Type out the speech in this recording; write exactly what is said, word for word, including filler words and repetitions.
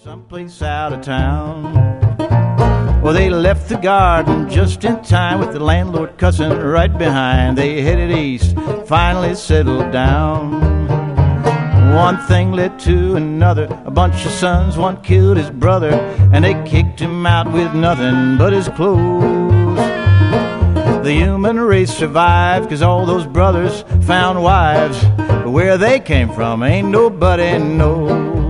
someplace out of town. Well, they left the garden just in time with the landlord cussing right behind. They headed east, finally settled down. One thing led to another, a bunch of sons, one killed his brother, and they kicked him out with nothing but his clothes. The human race survived, 'cause all those brothers found wives, but where they came from ain't nobody knows.